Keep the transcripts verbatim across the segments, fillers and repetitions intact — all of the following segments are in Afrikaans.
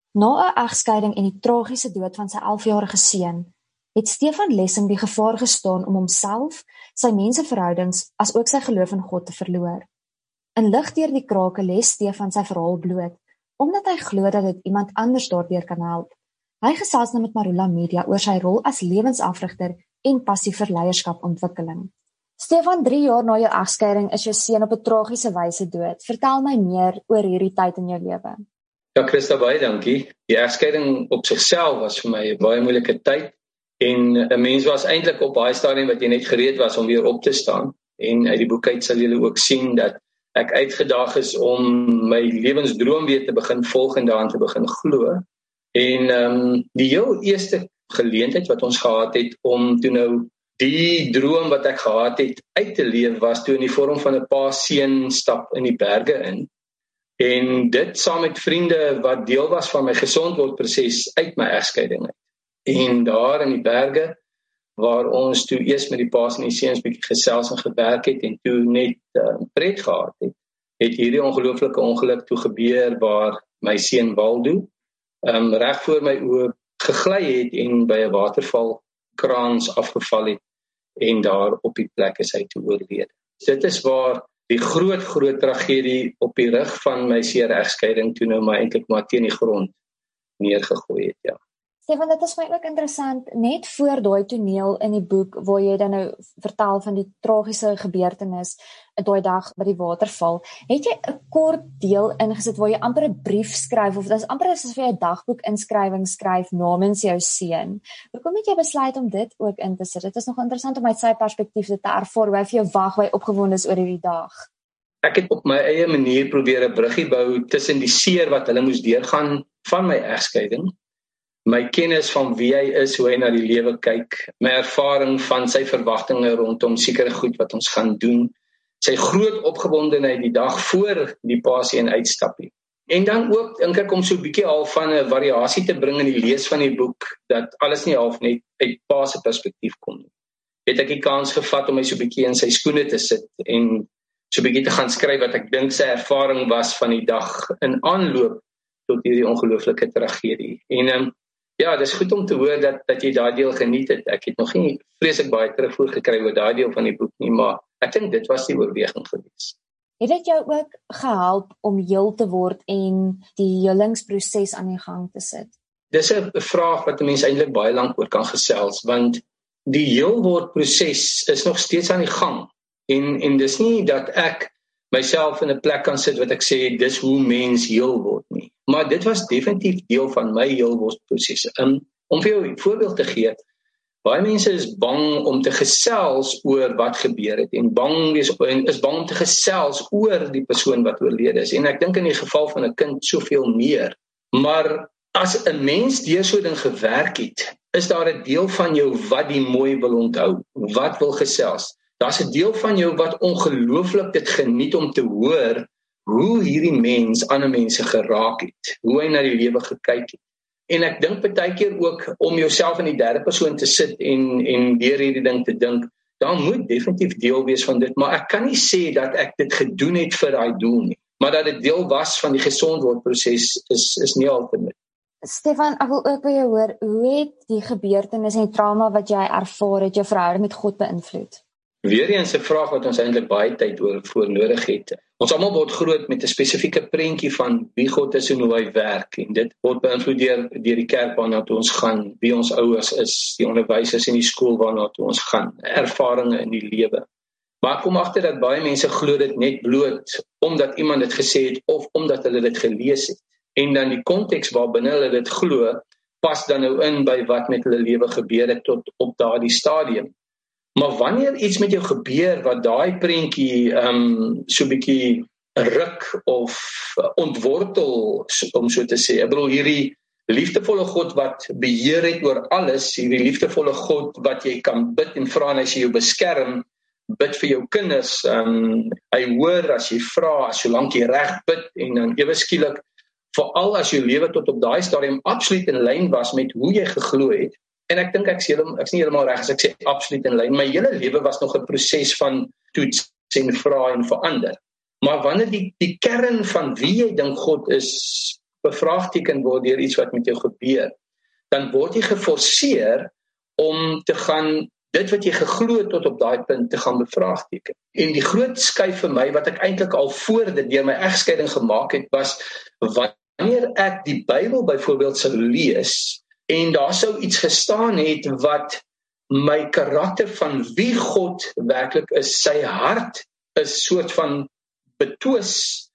Na 'n egskeiding en die tragiese dood van sy elfjarige seun, het Stefan Lessing die gevaar gestaan om homself, sy menseverhoudings, as ook sy geloof in God te verloor. In Lig deur die krake les Stefan sy verhaal bloot, omdat hy glo dat dit iemand anders daardeur kan help. Hy gesels nou met Marula Media oor sy rol as lewensafrigter en passie vir leierskapontwikkeling. Stefan, drie jaar na jou egskeiding is jou seun op 'n tragiese wyse dood. Vertel my meer oor hierdie tyd in jou lewe. Ja, Christa, baie dankie. Die egskeiding op sigself was vir my 'n baie moeilike tyd en 'n mens was eintlik op baie stadium wat jy net gereed was om weer op te staan. En uit die boek uit sal julle ook sien dat ek uitgedaag is om my lewensdroom weer te begin volg en daaraan te begin glo. En um, die heel eerste geleentheid wat ons gehad het om toe nou die droom wat ek gehad het uit te leef was toe in die vorm van 'n pa-seun stap in die berge in. En dit saam met vriende wat deel was van my gesondwordproses uit my egskeiding uit. En daar in die berge waar ons toe eers met die pa's en die seuns bietjie gesels en gewerk het en toe net uh, pret gehad het, het hierdie ongelooflike ongeluk toe gebeur waar my seun Waldo um, reg voor my oë gegly het en by 'n waterval kraans afgeval het en daar op die plek is hy toe oorlede. Dit is waar die groot, groot tragedie op die rug van my seer egskeiding toe nou maar eintlik maar teen die grond neergegooi het, ja. Stefan, dit is my ook interessant, net voor daai toneel in die boek, waar jy dan nou vertel van die tragiese gebeurtenis, daai dag by die waterval, het jy 'n kort deel ingesit, waar jy amper 'n brief skryf, of dit is amper asof jy 'n dagboek inskrywing skryf namens jou seun. Hoekom het jy besluit om dit ook in te sit? Dit is nog interessant om uit sy perspektief dit te ervaar, hoe hy vir jou wag, hoe hy opgewonde is oor hierdie dag. Ek het op my eie manier probeer 'n bruggie bou tussen die seer wat hulle moes deurgaan van my egskeiding, my kennis van wie hy is, hoe hy na die lewe kyk, my ervaring van sy verwagtinge rondom sekere goed wat ons gaan doen, sy groot opgewondenheid die dag voor die pa-seun uitstappie. En dan ook dink ek om so 'n bietjie half van 'n variasie te bring in die lees van die boek, dat alles nie half net uit pa se perspektief kom nie. Het ek die kans gevat om my so 'n bietjie in sy skoene te sit en so 'n bietjie te gaan skryf wat ek dink sy ervaring was van die dag in aanloop tot hierdie ongelooflike tragedie. En um, ja, dis goed om te hoor dat dat jy daai deel geniet het. Ek het nog nie vreeslik baie terugvoer gekry oor daai deel van die boek nie, maar ek dink dit was die oorweging gewees. Het dit jou ook gehelp om heel te word en die helingsproses aan die gang te sit? Dis 'n vraag wat 'n mens eintlik baie lank oor kan gesels, want die heelwordproses is nog steeds aan die gang. En en dis nie dat ek myself in 'n plek kan sit wat ek sê dis hoe mens heel word nie. Maar dit was definitief deel van my heelwordproses. Um, om vir jou 'n voorbeeld te gee, baie mense is bang om te gesels oor wat gebeur het en bang is, en is bang om te gesels oor die persoon wat oorlede is. En ek dink in die geval van 'n kind soveel meer. Maar as 'n mens deur so 'n ding gewerk het, is daar 'n deel van jou wat die mooi wil onthou, wat wil gesels. Daar's 'n deel van jou wat ongelooflik dit geniet om te hoor hoe hierdie mens ander mense geraak het, hoe hy na die lewe gekyk het. En ek dink baie keer ook om jouself in die derde persoon te sit en en deur hierdie ding te dink, daar moet definitief deel wees van dit, maar ek kan nie sê dat ek dit gedoen het vir daai doel nie, maar dat dit deel was van die gesondwordproses is is nie altyd. Stefan, ek wil ook by jou hoor, hoe het die gebeurtenis en die trauma wat jy ervaar het jou verhouding met God beïnvloed? Weereens 'n vraag wat ons eintlik baie tyd oor voor nodig het. Ons almal word groot met 'n spesifieke prentjie van wie God is en hoe hy werk, en dit word beïnvloed deur deur die kerk waarna toe ons gaan, wie ons ouers is, die onderwysers in die skool waarna toe ons gaan, ervarings in die lewe. Maar ek kom agter dat baie mense glo dit net bloot omdat iemand dit gesê het of omdat hulle dit gelees het. En dan die konteks waarbinne hulle dit glo, pas dan nou in by wat met hulle lewe gebeur het tot op daardie stadium. Maar wanneer iets met jou gebeur wat daai prentjie um, so 'n bietjie ruk of ontwortel, om so te sê, ek bedoel hierdie liefdevolle God wat beheer het oor alles, hierdie liefdevolle God wat jy kan bid en vra en hy sê jou beskerm, bid vir jou kinders, um, hy hoor as jy vra, as solank jy reg bid, en dan ewe skielik, veral as jou lewe tot op daai stadium absoluut in lyn was met hoe jy geglo het. En ek dink ek sê ek is nie heeltemal reg as ek sê absoluut in lyn. My hele lewe was nog 'n proses van toets en vra en verander. Maar wanneer die die kern van wie jy dink God is bevraagteken word deur iets wat met jou gebeur, dan word jy geforseer om te gaan dit wat jy geglo het tot op daai punt te gaan bevraagteken. En die groot skuif vir my wat ek eintlik al voor dit deur my egskeiding gemaak het, was wanneer ek die Bybel byvoorbeeld sou lees en daar sou iets gestaan het wat my karakter van wie God werklik is, sy hart is soort van betwis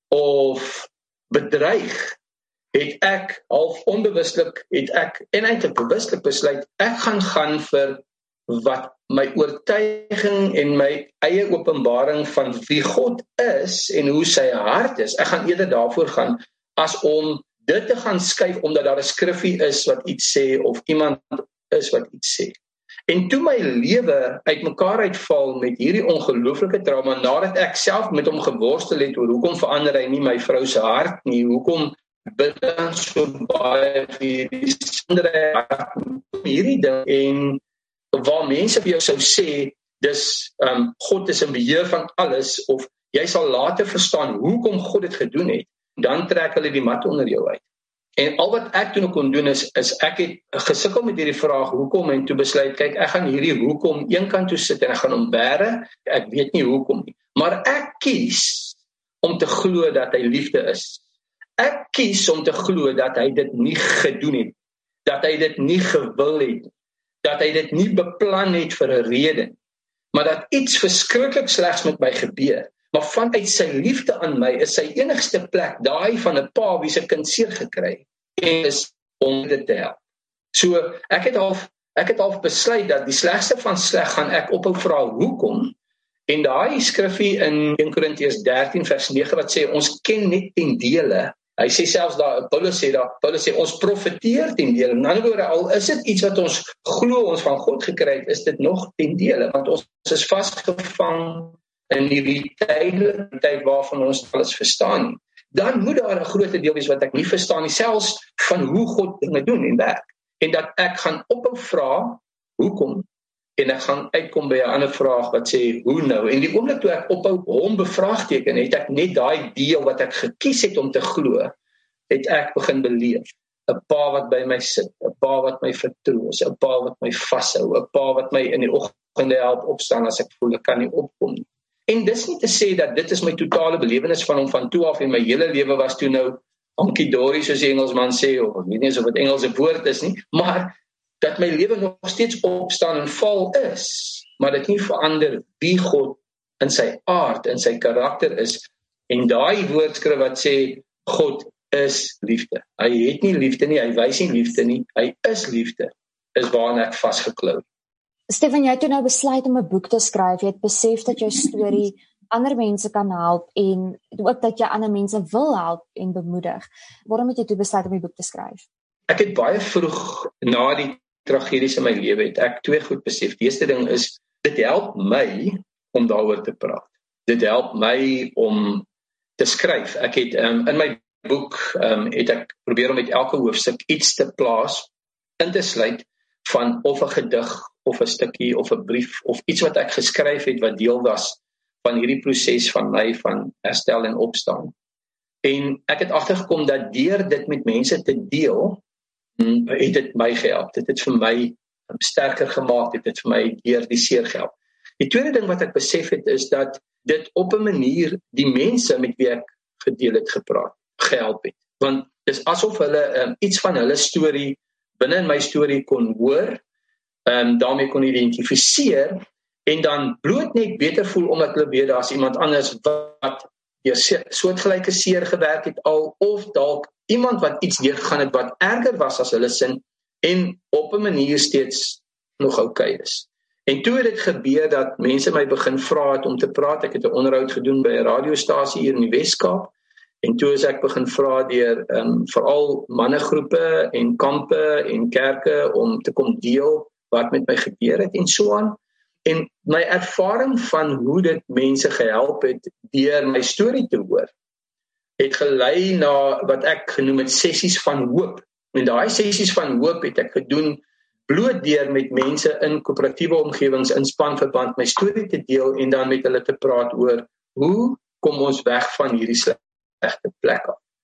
of bedreig, het ek half onbewuslik, het ek en eintlik bewuslik besluit, ek gaan gaan vir wat my oortuiging en my eie openbaring van wie God is en hoe sy hart is, ek gaan eerder daarvoor gaan, as om dit te gaan skuif, omdat daar 'n skrifgie is wat iets sê, of iemand is wat iets sê. En toe my lewe uitmekaar uitval met hierdie ongelooflike trauma, nadat ek self met hom geworstel het oor hoekom verander hy nie my vrou se hart nie, hoekom bid dan so baie vir die sindere hart, hierdie ding, en waar mense vir jou sou sê, dis, um, God is in beheer van alles, of jy sal later verstaan hoekom God dit gedoen het, dan trek hulle die mat onder jou uit. En al wat ek toen kon doen is, is ek het gesukkel met hierdie vraag, hoekom, en toe besluit, kyk, ek gaan hierdie hoekom een kant toe sit, en ek gaan hom bære, ek weet nie hoekom nie, maar ek kies om te glo dat hy liefde is. Ek kies om te glo dat hy dit nie gedoen het, dat hy dit nie gewil het, dat hy dit nie beplan het vir 'n rede, maar dat iets verskriklik slegs met my gebeur, maar vanuit sy liefde aan my is sy enigste plek, daai van 'n pa wie sy kind seer gekry, en is om dit te help. So, ek het half, ek het half besluit dat die slegste van sleg gaan ek ophou vra hoekom, en daai skrifgie in Eerste Korintiërs dertien vers nege wat sê, ons ken net ten dele. Hy sê selfs daar, Paulus sê daar, Paulus sê, ons profeteer ten dele. In ander woorde, al is dit iets wat ons glo ons van God gekry het, is dit nog ten dele, want ons is vasgevang in die tydelike tyd waarvan ons alles verstaan nie. Dan moet daar 'n groot deel wees wat ek nie verstaan nie, selfs van hoe God dinge doen en werk. En dat ek gaan ophou vra, hoekom? En ek gaan uitkom by 'n ander vraag wat sê, hoe nou? En die oomblik toe ek ophou hom bevraagteken, het ek net daai deel wat ek gekies het om te glo, het ek begin beleef. 'n Pa wat by my sit, 'n pa wat my vertroos, 'n pa wat my vashou, 'n pa wat my in die oggende help opstaan as ek voel ek kan nie opkom nie. En dis nie te sê dat dit is my totale belewenis van hom van toe af, en my hele lewe was toe nou honky-dory, soos die Engelsman sê, of ek weet nie of dit Engelse woord is nie, maar dat my lewe nog steeds opstaan en val is, maar dit nie verander wie God in sy aard, in sy karakter is, en daai woordskrif wat sê, God is liefde. Hy het nie liefde nie, hy wys nie liefde nie, hy is liefde, is waaraan ek vasgeklou. Stefan, jy het toe nou besluit om 'n boek te skryf, jy het besef dat jou storie ander mense kan help, en ook dat jy ander mense wil help en bemoedig. Waarom het jy toe besluit om die boek te skryf? Ek het baie vroeg na die tragedies in my lewe het ek twee goed besef. Die eerste ding is, dit help my om daaroor te praat. Dit help my om te skryf. Ek het um, in my boek um, het ek probeer om met elke hoofstuk iets te plaas, in te sluit van of 'n gedig, of 'n stukkie, of 'n brief, of iets wat ek geskryf het wat deel was van hierdie proses van my, van herstel en opstaan. En ek het agtergekom dat deur dit met mense te deel, het dit my gehelp, dit het vir my sterker gemaak, dit het vir my deur die seer gehelp. Die tweede ding wat ek besef het, is dat dit op 'n manier die mense met wie ek gedeel het gepraat, gehelp het. Want dis asof hulle um, iets van hulle storie, binne in my storie kon hoor, um, daarmee kon identifiseer, en dan bloot net beter voel, omdat hulle weet, daar is iemand anders wat deur soortgelyke seer gewerk het al, of dalk iemand wat iets deurgegaan het wat erger was as hulle sin, en op 'n manier steeds nog oukei is. En toe het dit gebeur dat mense my begin vra het om te praat. Ek het 'n onderhoud gedoen by 'n radiostasie hier in die Weskaap, en toe is ek begin vra deur um, veral mannegroepe en kampe en kerke om te kom deel wat met my gebeur het en so aan. En my ervaring van hoe dit mense gehelp het deur my storie te hoor, het gelei na wat ek genoem het sessies van hoop. En daai sessies van hoop het ek gedoen bloot deur met mense in koöperatiewe omgewings in spanverband my storie te deel en dan met hulle te praat oor hoe kom ons weg van hierdie slegte plek af.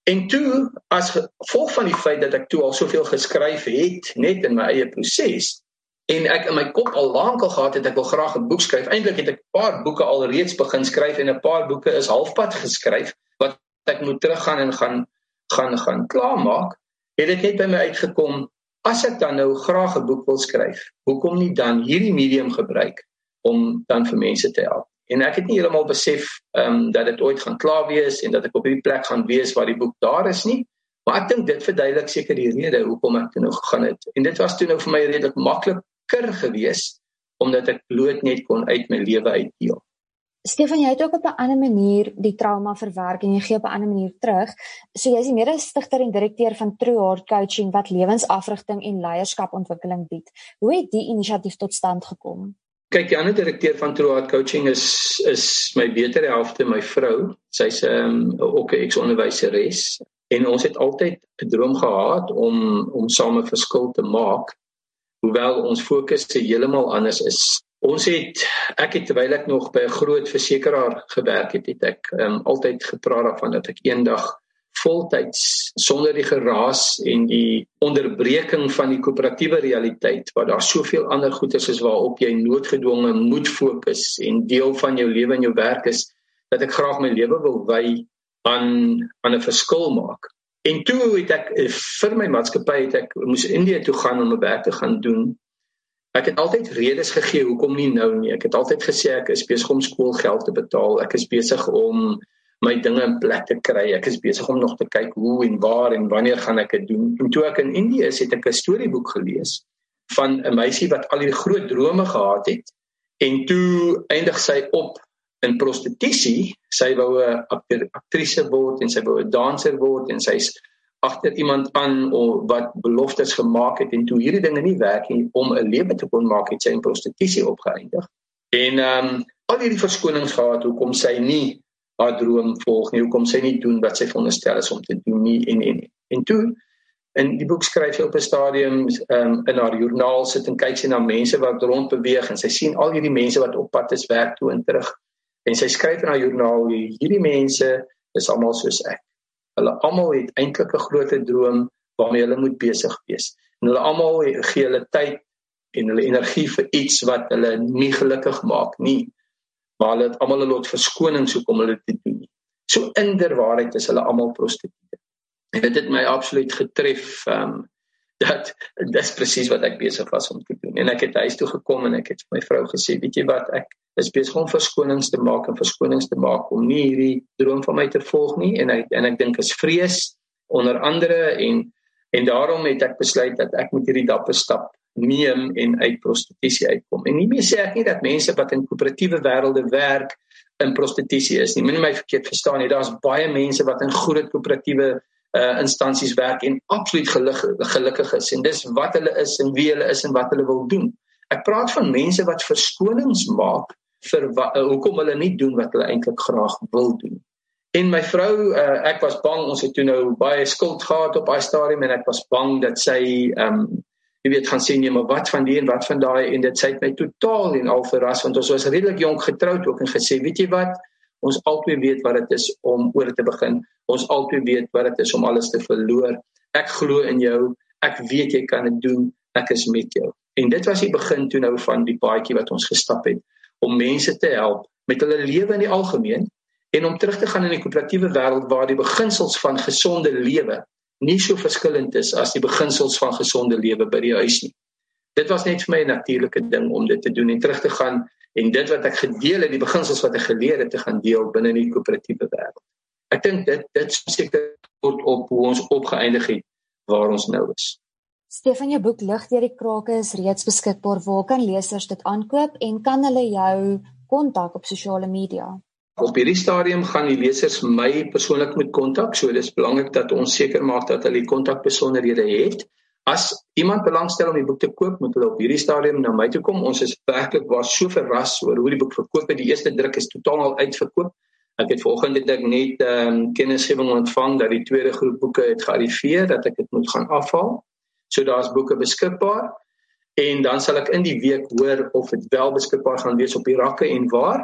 En toe, as gevolg van die feit dat ek toe al soveel geskryf het, net in my eie proses, en ek in my kop al lank al gehad het, ek wil graag 'n boek skryf. Eintlik het ek 'n paar boeke al reeds begin skryf en 'n paar boeke is halfpad geskryf, wat ek moet teruggaan en gaan gaan gaan klaarmaak. Het dit net by my uitgekom, as ek dan nou graag 'n boek wil skryf, hoekom nie dan hierdie medium gebruik om dan vir mense te help? En ek het nie heeltemal besef um, dat dit ooit gaan klaar wees en dat ek op hierdie plek gaan wees waar die boek daar is nie. Maar ek dink dit verduidelik seker die rede hoekom ek toe nou gegaan het. En dit was toe nou vir my redelik makliker gewees, omdat ek bloot net kon uit my lewe uitdeel. Stefan, jy het ook op 'n ander manier die trauma verwerk en jy gee op 'n ander manier terug. So jy is die mede-stigter en direkteur van True Heart Coaching wat lewensafrigting en leierskapontwikkeling bied. Hoe het die inisiatief tot stand gekom? Kyk, die ander direkteur van True Heart Coaching is is my betere helfte, my vrou. Sy's um, ook 'n ex-onderwyseres en ons het altyd 'n droom gehad om om saam 'n verskil te maak, hoewel ons fokus heeltemal anders is. Ons het, ek het terwyl ek nog by 'n groot versekeraar gewerk het, het ek um, altyd gepraat daarvan dat ek eendag voltyds, sonder die geraas en die onderbreking van die koöperatiewe realiteit, waar daar soveel ander goeders is waarop jy noodgedwonge moet fokus en deel van jou lewe en jou werk is, dat ek graag my lewe wil wy aan, aan 'n verskil maak. En toe het ek, vir my maatskappy het ek, moes Indië toe gaan om 'n werk te gaan doen. Ek het altyd redes gegee, hoekom nie nou nie. Ek het altyd gesê, ek is besig om skoolgeld te betaal, ek is besig om my dinge in plek te kry, ek is besig om nog te kyk hoe en waar en wanneer gaan ek dit doen. En toe ek in Indië is, het ek 'n storieboek gelees van 'n meisie wat al die groot drome gehad het, en toe eindig sy op in prostitusie. Sy wou 'n aktrise word, en sy wou 'n danser word, en sy's agter iemand aan wat beloftes gemaak het, en toe hierdie dinge nie werk nie, om 'n lewe te kon maak, het sy in prostitusie opgeëindig. En um, al hierdie verskonings gehad, hoekom sy nie haar droom volg nie, hoekom sy nie doen wat sy veronderstel is om te doen nie, en, en, en toe, in die boek skryf sy op 'n stadium, um, in haar joernaal sit en kyk sy na mense wat rond beweeg, en sy sien al hierdie mense wat op pad is werk toe en terug, en sy skryf in haar joernaal, hierdie mense is almal soos ek. Hulle almal het eintlik 'n groot droom waarmee hulle moet besig wees. En hulle almal gee hulle tyd en hulle energie vir iets wat hulle nie gelukkig maak nie. Maar hulle het almal 'n lot verskonings hoekom hulle dit doen. So inderwaarheid is hulle almal prostituie. En dit het my absoluut getref, um, dat dis presies wat ek besig was om te doen. En ek het huis toe gekom en ek het vir my vrou gesê, weet jy wat, ek is besig om verskonings te maak en verskonings te maak om nie hierdie droom van my te volg nie, en ek, en ek dink is vrees onder andere, en, en daarom het ek besluit dat ek moet hierdie dapper stap neem en uit prostitusie uitkom. En nie meer sê ek nie dat mense wat in koöperatiewe wêrelde werk in prostitusie is nie. Moenie my verkeerd verstaan nie, daar's baie mense wat in groot koöperatiewe uh, instansies werk en absoluut gelukkig, gelukkig is, en dis wat hulle is en wie hulle is en wat hulle wil doen. Ek praat van mense wat verskonings maak vir wat, uh, hoekom hulle nie doen wat hulle eintlik graag wil doen. En my vrou, uh, ek was bang, ons het toe nou baie skuld gehad op daai stadium, en ek was bang dat sy um, jy weet, gaan sê, nee, maar wat van die en wat van daai, en dit sy het my totaal en al verras, want ons was redelik jonk getroud ook, en gesê, weet jy wat, ons albei weet wat dit is om oor te begin, ons albei weet wat dit is om alles te verloor, ek glo in jou, ek weet jy kan dit doen, ek is met jou. En dit was die begin toe nou van die paadjie wat ons gestap het, om mense te help, met hulle lewe in die algemeen, en om terug te gaan in die koöperatiewe wêreld, waar die beginsels van gesonde lewe nie so verskillend is as die beginsels van gesonde lewe by die huis nie. Dit was net vir my 'n natuurlike ding om dit te doen en terug te gaan en dit wat ek gedeel het, die beginsels wat ek geleer het, te gaan deel binne die koöperatiewe wêreld. Ek dink dit dit seker word op hoe ons opgeëindig het waar ons nou is. Stefan, jou boek Lig deur die Krake is reeds beskikbaar. Waar kan lesers dit aankoop en kan hulle jou kontak op sosiale media? Op hierdie stadium gaan die lesers my persoonlik moet kontak, so dit is belangrik dat ons seker maak dat hulle die kontakbesonderhede het. As iemand belangstel om die boek te koop, moet hulle op hierdie stadium na my toe kom. Ons is werklik waar so verras oor hoe die boek verkoop het. Die eerste druk is totaal al uitverkoop. Ek het vanoggend het ek net um, kennisgewing ontvang dat die tweede groep boeke het gearriveer, dat ek dit moet gaan afhaal. So daar's boeke beskikbaar. En dan sal ek in die week hoor of dit wel beskikbaar gaan wees op die rakke en waar.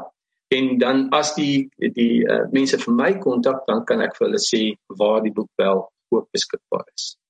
En dan as die die uh, mense vir my kontak, dan kan ek vir hulle sê waar die boek wel ook beskikbaar is.